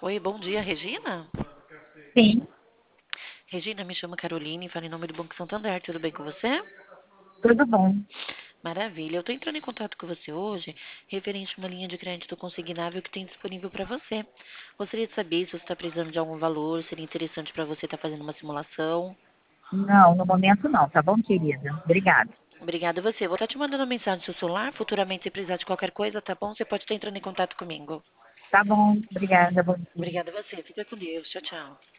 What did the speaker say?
Oi, bom dia, Regina? Sim, Regina, me chamo Caroline, falo em nome do Banco Santander, tudo bem com você? tudo bom. Maravilha, eu estou entrando em contato com você hoje, referente a uma linha de crédito consignável que tem disponível para você. Gostaria de saber se você está precisando de algum valor, seria interessante para você estar fazendo uma simulação. Não, no momento não, tá bom, querida? Obrigada. Obrigada a você. Vou estar te mandando uma mensagem no seu celular, futuramente se precisar de qualquer coisa, tá bom? Você pode estar entrando em contato comigo. Tá bom, obrigada, bom dia. Obrigada a você, fica com Deus, tchau, tchau.